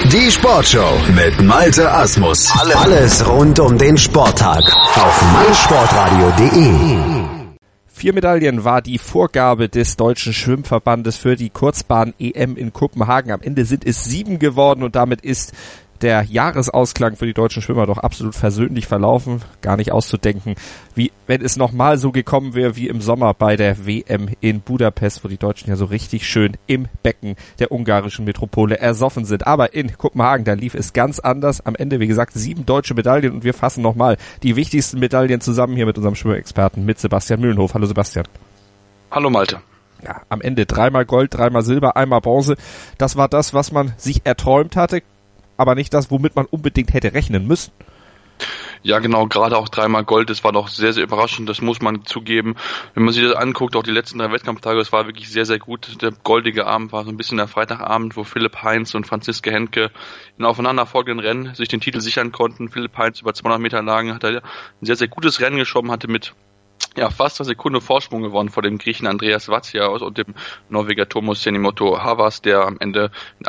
Die Sportshow mit Malte Asmus. Alles rund um den Sporttag auf meinsportradio.de. 4 Medaillen war die Vorgabe des Deutschen Schwimmverbandes für die Kurzbahn-EM in Kopenhagen. Am Ende sind es 7 geworden und damit ist der Jahresausklang für die deutschen Schwimmer doch absolut versöhnlich verlaufen. Gar nicht auszudenken, wie wenn es nochmal so gekommen wäre wie im Sommer bei der WM in Budapest, wo die Deutschen ja so richtig schön im Becken der ungarischen Metropole ersoffen sind. Aber in Kopenhagen, da lief es ganz anders. Am Ende, wie gesagt, 7 deutsche Medaillen und wir fassen nochmal die wichtigsten Medaillen zusammen hier mit unserem Schwimmexperten, mit Sebastian Mühlenhof. Hallo Sebastian. Hallo Malte. Ja, am Ende 3-mal Gold, 3-mal Silber, 1-mal Bronze. Das war das, was man sich erträumt hatte, aber nicht das, womit man unbedingt hätte rechnen müssen. Ja genau, gerade auch 3-mal Gold, das war doch sehr, sehr überraschend, das muss man zugeben. Wenn man sich das anguckt, auch die letzten 3 Wettkampftage, das war wirklich sehr, sehr gut. Der goldige Abend war so ein bisschen der Freitagabend, wo Philipp Heintz und Franziska Henke in aufeinanderfolgenden Rennen sich den Titel sichern konnten. Philipp Heintz über 200 Meter Lagen hat er ein sehr, sehr gutes Rennen geschwommen, hatte mit fast 1 Sekunde Vorsprung gewonnen vor dem Griechen Andreas Vatsiaos und dem Norweger Tomos Senimoto Havas, der am Ende mit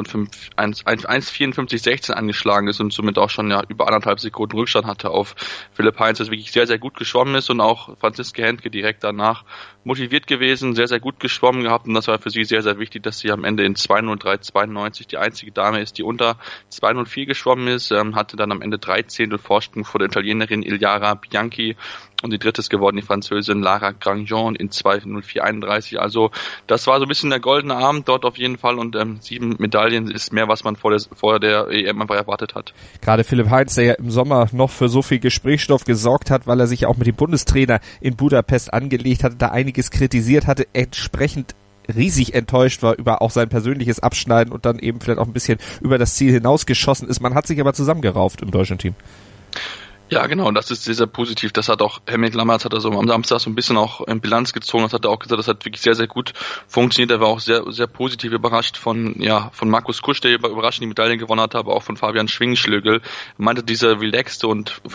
1,54,16 angeschlagen ist und somit auch schon über 1,5 Sekunden Rückstand hatte auf Philipp Heintz, das wirklich sehr, sehr gut geschwommen ist, und auch Franziska Henke direkt danach motiviert gewesen, sehr, sehr gut geschwommen gehabt, und das war für sie sehr, sehr wichtig, dass sie am Ende in 2:03,92 die einzige Dame ist, die unter 2:04 geschwommen ist, hatte dann am Ende 13 Vorsprung vor der Italienerin Iliara Bianchi, und die dritte ist geworden die Französin Lara Grandjean in 2:04,31. Also das war so ein bisschen der goldene Abend dort auf jeden Fall, und 7 Medaillen ist mehr, was man vor der EM einfach erwartet hat. Gerade Philipp Heintz, der ja im Sommer noch für so viel Gesprächsstoff gesorgt hat, weil er sich auch mit dem Bundestrainer in Budapest angelegt hatte, da einiges kritisiert hatte, entsprechend riesig enttäuscht war über auch sein persönliches Abschneiden und dann eben vielleicht auch ein bisschen über das Ziel hinausgeschossen ist. Man hat sich aber zusammengerauft im deutschen Team. Ja, genau, das ist sehr, sehr positiv. Das hat auch Helmut Lammertz hat am Samstag so ein bisschen auch in Bilanz gezogen. Das hat er auch gesagt, das hat wirklich sehr, sehr gut funktioniert. Er war auch sehr, sehr positiv überrascht von Markus Kusch, der überraschend die Medaillen gewonnen hat, aber auch von Fabian Schwingschlögel. Er meinte, diese relaxte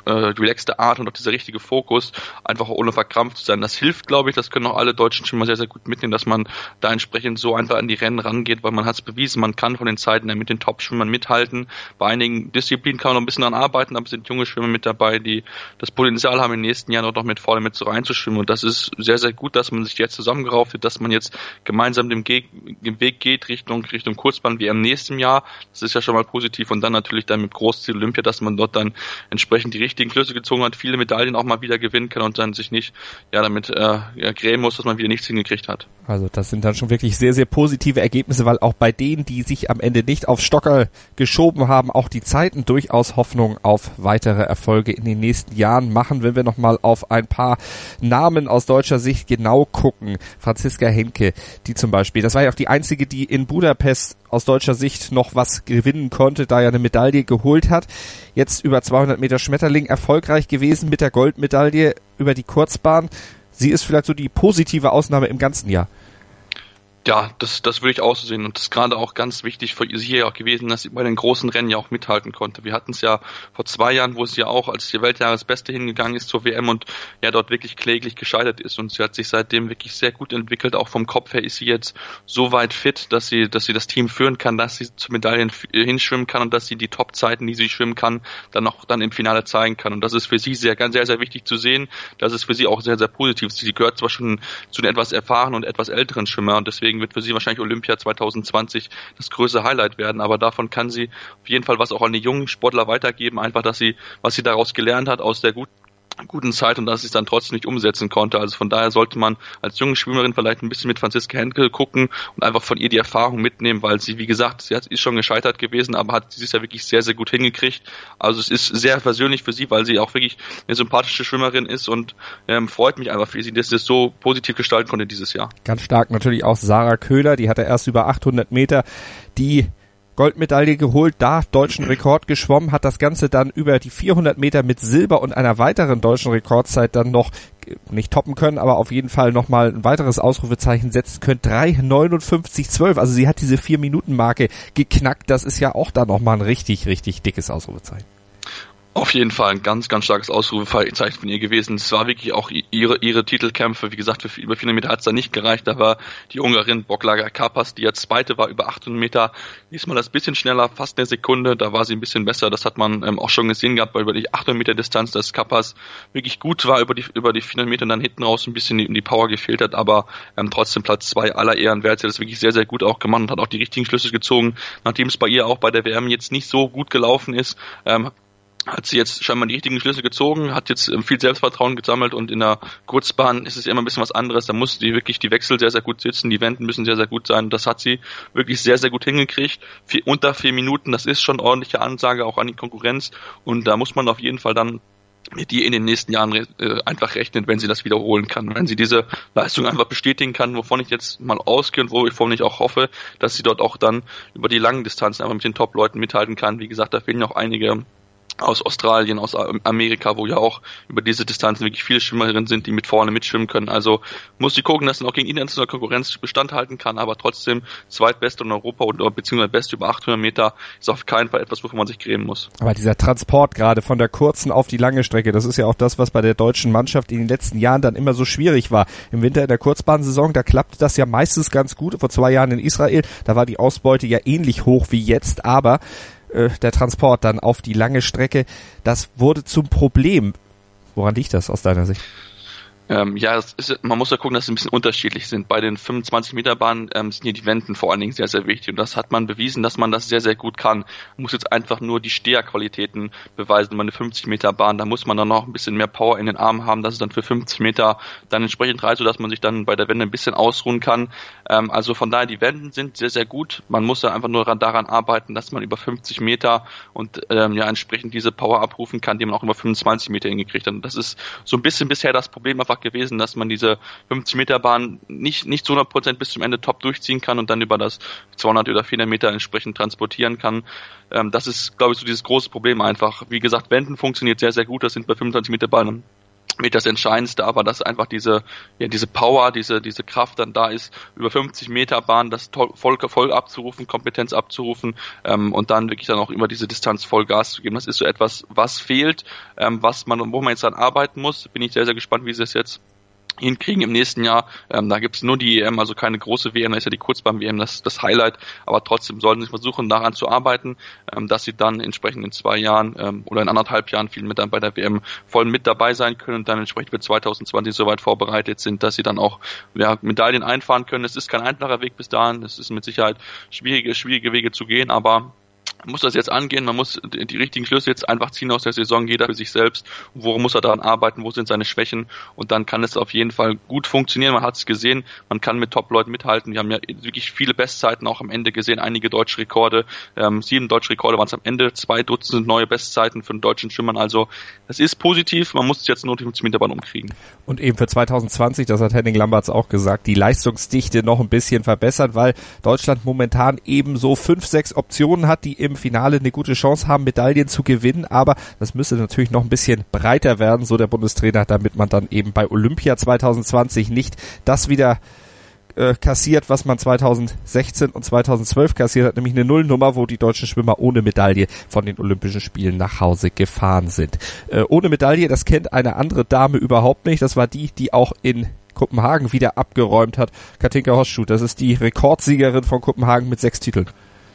Art und auch dieser richtige Fokus, einfach ohne verkrampft zu sein, das hilft, glaube ich. Das können auch alle deutschen Schwimmer sehr, sehr gut mitnehmen, dass man da entsprechend so einfach an die Rennen rangeht, weil man hat es bewiesen, man kann von den Zeiten mit den Top-Schwimmern mithalten. Bei einigen Disziplinen kann man noch ein bisschen daran arbeiten, aber es sind junge Schwimmer mit dabei, die das Potenzial haben, im nächsten Jahr noch mit vorne mit so reinzuschwimmen. Und das ist sehr, sehr gut, dass man sich jetzt zusammengerauft hat, dass man jetzt gemeinsam den Weg geht Richtung Kurzbahn wie im nächsten Jahr. Das ist ja schon mal positiv. Und dann natürlich dann mit Großziel Olympia, dass man dort dann entsprechend die richtigen Schlüsse gezogen hat, viele Medaillen auch mal wieder gewinnen kann und dann sich nicht damit grämen muss, dass man wieder nichts hingekriegt hat. Also das sind dann schon wirklich sehr, sehr positive Ergebnisse, weil auch bei denen, die sich am Ende nicht auf Stockerl geschoben haben, auch die Zeiten durchaus Hoffnung auf weitere Erfolge in den nächsten Jahren machen. Wenn wir nochmal auf ein paar Namen aus deutscher Sicht genau gucken. Franziska Henke, die zum Beispiel, das war ja auch die einzige, die in Budapest aus deutscher Sicht noch was gewinnen konnte, da ja eine Medaille geholt hat. Jetzt über 200 Meter Schmetterling erfolgreich gewesen mit der Goldmedaille über die Kurzbahn. Sie ist vielleicht so die positive Ausnahme im ganzen Jahr. Ja, das würde ich auch so sehen, und das ist gerade auch ganz wichtig für sie ja auch gewesen, dass sie bei den großen Rennen ja auch mithalten konnte. Wir hatten es ja vor 2 Jahren, wo sie ja auch als die Weltjahresbeste hingegangen ist zur WM und dort wirklich kläglich gescheitert ist, und sie hat sich seitdem wirklich sehr gut entwickelt. Auch vom Kopf her ist sie jetzt so weit fit, dass sie das Team führen kann, dass sie zu Medaillen hinschwimmen kann und dass sie die Top-Zeiten, die sie schwimmen kann, dann im Finale zeigen kann. Und das ist für sie sehr, sehr, sehr wichtig zu sehen. Das ist für sie auch sehr, sehr positiv. Sie gehört zwar schon zu den etwas erfahrenen und etwas älteren Schwimmer, und deswegen wird für sie wahrscheinlich Olympia 2020 das größte Highlight werden, aber davon kann sie auf jeden Fall was auch an die jungen Sportler weitergeben, einfach, was sie daraus gelernt hat aus der guten Zeit, und dass sie es dann trotzdem nicht umsetzen konnte. Also von daher sollte man als junge Schwimmerin vielleicht ein bisschen mit Franziska Henke gucken und einfach von ihr die Erfahrung mitnehmen, weil sie, wie gesagt, ist schon gescheitert gewesen, aber sie ist ja wirklich sehr, sehr gut hingekriegt. Also es ist sehr persönlich für sie, weil sie auch wirklich eine sympathische Schwimmerin ist, und freut mich einfach für sie, dass sie es so positiv gestalten konnte dieses Jahr. Ganz stark natürlich auch Sarah Köhler, die hatte erst über 800 Meter die Goldmedaille geholt, da deutschen Rekord geschwommen, hat das Ganze dann über die 400 Meter mit Silber und einer weiteren deutschen Rekordzeit dann noch nicht toppen können, aber auf jeden Fall nochmal ein weiteres Ausrufezeichen setzen können. 3:59,12. Also sie hat diese 4-Minuten-Marke geknackt. Das ist ja auch da nochmal ein richtig, richtig dickes Ausrufezeichen. Auf jeden Fall ein ganz, ganz starkes Ausrufezeichen von ihr gewesen. Es war wirklich auch ihre Titelkämpfe. Wie gesagt, für über 400 Meter hat es da nicht gereicht. Da war die Ungarin Boklager Karpas, die ja Zweite war, über 800 Meter. Diesmal das bisschen schneller, fast eine Sekunde. Da war sie ein bisschen besser. Das hat man auch schon gesehen gehabt, weil über die 800 Meter Distanz, dass Karpas wirklich gut war über die 400 Meter und dann hinten raus ein bisschen die Power gefehlt hat. Aber trotzdem Platz 2 aller Ehren wert. Sie hat das wirklich sehr, sehr gut auch gemacht und hat auch die richtigen Schlüsse gezogen. Nachdem es bei ihr auch bei der WM jetzt nicht so gut gelaufen ist, hat sie jetzt scheinbar die richtigen Schlüsse gezogen, hat jetzt viel Selbstvertrauen gesammelt und in der Kurzbahn ist es immer ein bisschen was anderes. Da muss die wirklich die Wechsel sehr, sehr gut sitzen, die Wenden müssen sehr, sehr gut sein. Das hat sie wirklich sehr, sehr gut hingekriegt. Unter 4 Minuten, das ist schon ordentliche Ansage auch an die Konkurrenz und da muss man auf jeden Fall dann mit ihr in den nächsten Jahren einfach rechnen, wenn sie das wiederholen kann. Wenn sie diese Leistung einfach bestätigen kann, wovon ich jetzt mal ausgehe und wovon ich auch hoffe, dass sie dort auch dann über die langen Distanzen einfach mit den Top-Leuten mithalten kann. Wie gesagt, da fehlen ja auch einige aus Australien, aus Amerika, wo ja auch über diese Distanzen wirklich viele Schwimmerinnen sind, die mit vorne mitschwimmen können. Also muss sie gucken, dass sie auch gegen internationale Konkurrenz Bestand halten kann, aber trotzdem zweitbeste in Europa oder beziehungsweise beste über 800 Meter ist auf keinen Fall etwas, wovon man sich grämen muss. Aber dieser Transport gerade von der kurzen auf die lange Strecke, das ist ja auch das, was bei der deutschen Mannschaft in den letzten Jahren dann immer so schwierig war. Im Winter in der Kurzbahnsaison, da klappte das ja meistens ganz gut. Vor 2 Jahren in Israel, da war die Ausbeute ja ähnlich hoch wie jetzt, aber der Transport dann auf die lange Strecke, das wurde zum Problem. Woran liegt das aus deiner Sicht? Man muss ja gucken, dass sie ein bisschen unterschiedlich sind. Bei den 25-Meter-Bahnen sind hier die Wenden vor allen Dingen sehr, sehr wichtig. Und das hat man bewiesen, dass man das sehr, sehr gut kann. Man muss jetzt einfach nur die Steherqualitäten beweisen. Bei einer 50-Meter-Bahn, da muss man dann noch ein bisschen mehr Power in den Armen haben, dass es dann für 50 Meter dann entsprechend reicht, sodass man sich dann bei der Wende ein bisschen ausruhen kann. Also von daher, die Wenden sind sehr, sehr gut. Man muss ja einfach nur daran arbeiten, dass man über 50 Meter und entsprechend diese Power abrufen kann, die man auch über 25 Meter hingekriegt hat. Und das ist so ein bisschen bisher das Problem einfach gewesen, dass man diese 50-Meter-Bahn nicht zu 100% bis zum Ende top durchziehen kann und dann über das 200 oder 400 Meter entsprechend transportieren kann. Das ist, glaube ich, so dieses große Problem einfach. Wie gesagt, Wenden funktioniert sehr, sehr gut. Das sind bei 25-Meter-Bahnen mit das Entscheidendste, aber dass einfach diese Power, diese Kraft dann da ist, über 50 Meter Bahn das voll abzurufen, Kompetenz abzurufen und dann wirklich dann auch über diese Distanz voll Gas zu geben. Das ist so etwas, was fehlt, wo man jetzt dann arbeiten muss. Bin ich sehr, sehr gespannt, wie sie es jetzt hinkriegen im nächsten Jahr. Da gibt's nur die EM, also keine große WM, da ist ja die Kurzbahn-WM das Highlight, aber trotzdem sollten sie versuchen, daran zu arbeiten, dass sie dann entsprechend in 2 Jahren oder in 1,5 Jahren viel mit dann bei der WM voll mit dabei sein können und dann entsprechend für 2020 soweit vorbereitet sind, dass sie dann auch Medaillen einfahren können. Es ist kein einfacher Weg bis dahin, es ist mit Sicherheit schwierige Wege zu gehen, aber man muss das jetzt angehen, man muss die richtigen Schlüsse jetzt einfach ziehen aus der Saison, jeder für sich selbst. Worum muss er daran arbeiten, wo sind seine Schwächen und dann kann es auf jeden Fall gut funktionieren. Man hat es gesehen, man kann mit Top-Leuten mithalten. Wir haben ja wirklich viele Bestzeiten auch am Ende gesehen, einige deutsche Rekorde, 7 deutsche Rekorde waren es am Ende, 2 Dutzend neue Bestzeiten für den deutschen Schwimmern. Also das ist positiv, man muss es jetzt nur die 50 Meter Bahn umkriegen. Und eben für 2020, das hat Henning Lamberts auch gesagt, die Leistungsdichte noch ein bisschen verbessern, weil Deutschland momentan eben so 5, 6 Optionen hat, die im Finale eine gute Chance haben, Medaillen zu gewinnen, aber das müsste natürlich noch ein bisschen breiter werden, so der Bundestrainer, damit man dann eben bei Olympia 2020 nicht das wieder kassiert, was man 2016 und 2012 kassiert hat, nämlich eine Nullnummer, wo die deutschen Schwimmer ohne Medaille von den Olympischen Spielen nach Hause gefahren sind. Ohne Medaille, das kennt eine andere Dame überhaupt nicht, das war die auch in Kopenhagen wieder abgeräumt hat, Katinka Hosschuh, das ist die Rekordsiegerin von Kopenhagen mit 6 Titeln.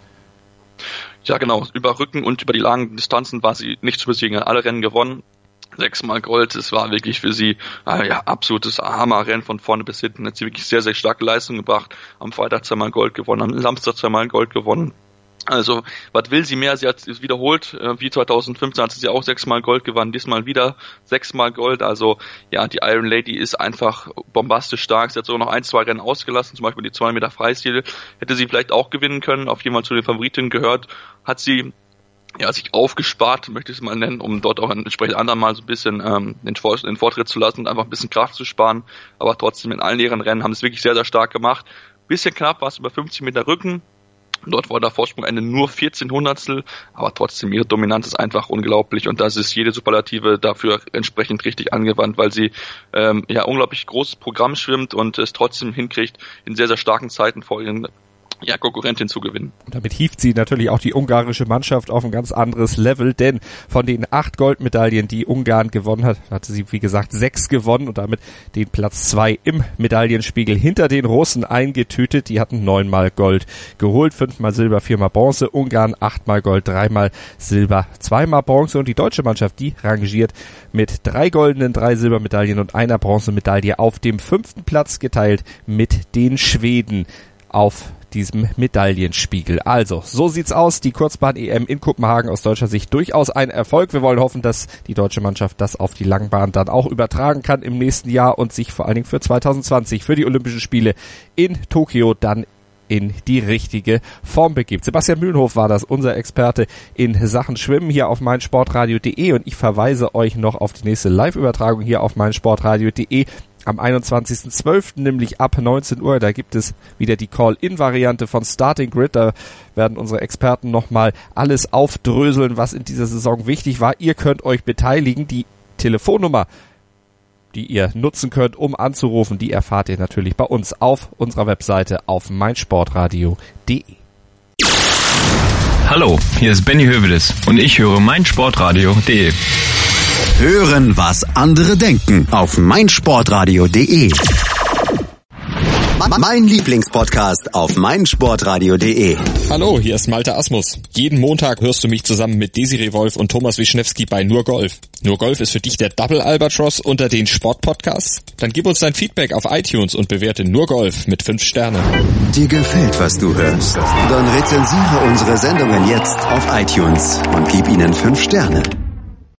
Ja, genau. Über Rücken und über die langen Distanzen war sie nicht zu besiegen. Alle Rennen gewonnen. 6-mal Gold. Es war wirklich für sie absolutes Hammerrennen von vorne bis hinten. Hat sie wirklich sehr, sehr starke Leistung gebracht. Am Freitag 2-mal Gold gewonnen, am Samstag 2-mal Gold gewonnen. Also, was will sie mehr? Sie hat es wiederholt. Wie 2015 hat sie auch 6-mal Gold gewonnen, diesmal wieder 6-mal Gold. Also, ja, die Iron Lady ist einfach bombastisch stark. Sie hat sogar noch 1-2 Rennen ausgelassen, zum Beispiel die 200 Meter Freistil. Hätte sie vielleicht auch gewinnen können, auf jeden Fall zu den Favoritinnen gehört. Hat sie sich aufgespart, möchte ich es mal nennen, um dort auch entsprechend anderen mal so ein bisschen den Vortritt zu lassen und einfach ein bisschen Kraft zu sparen. Aber trotzdem in allen ihren Rennen haben es wirklich sehr, sehr stark gemacht. Bisschen knapp war es über 50 Meter Rücken. Dort war der Vorsprung Ende nur 14 Hundertstel, aber trotzdem ihre Dominanz ist einfach unglaublich und das ist jede Superlative dafür entsprechend richtig angewandt, weil sie unglaublich großes Programm schwimmt und es trotzdem hinkriegt, in sehr, sehr starken Zeiten vor ihren Konkurrentin zu gewinnen. Und damit hieft sie natürlich auch die ungarische Mannschaft auf ein ganz anderes Level, denn von den 8 Goldmedaillen, die Ungarn gewonnen hat, hatte sie, wie gesagt, 6 gewonnen und damit den Platz 2 im Medaillenspiegel hinter den Russen eingetütet. Die hatten 9-mal Gold geholt, 5-mal Silber, 4-mal Bronze. Ungarn 8-mal Gold, 3-mal Silber, 2-mal Bronze. Und die deutsche Mannschaft, die rangiert mit 3 goldenen, 3 Silbermedaillen und einer Bronzemedaille auf dem 5. Platz, geteilt mit den Schweden auf diesem Medaillenspiegel. Also, so sieht's aus. Die Kurzbahn-EM in Kopenhagen aus deutscher Sicht durchaus ein Erfolg. Wir wollen hoffen, dass die deutsche Mannschaft das auf die Langbahn dann auch übertragen kann im nächsten Jahr und sich vor allen Dingen für 2020, für die Olympischen Spiele in Tokio dann in die richtige Form begibt. Sebastian Mühlenhof war das, unser Experte in Sachen Schwimmen hier auf meinsportradio.de, und ich verweise euch noch auf die nächste Live-Übertragung hier auf meinsportradio.de. Am 21.12., nämlich ab 19 Uhr, da gibt es wieder die Call-In-Variante von Starting Grid. Da werden unsere Experten nochmal alles aufdröseln, was in dieser Saison wichtig war. Ihr könnt euch beteiligen. Die Telefonnummer, die ihr nutzen könnt, um anzurufen, die erfahrt ihr natürlich bei uns auf unserer Webseite auf meinsportradio.de. Hallo, hier ist Benny Hövedes und ich höre meinsportradio.de. Hören, was andere denken auf meinsportradio.de. Mein Lieblingspodcast auf meinsportradio.de. Hallo, hier ist Malte Asmus. Jeden Montag hörst du mich zusammen mit Desiree Wolf und Thomas Wischnewski bei Nur Golf. Nur Golf ist für dich der Double Albatross unter den Sportpodcasts? Dann gib uns dein Feedback auf iTunes und bewerte Nur Golf mit 5 Sternen. Dir gefällt, was du hörst? Dann rezensiere unsere Sendungen jetzt auf iTunes und gib ihnen 5 Sterne.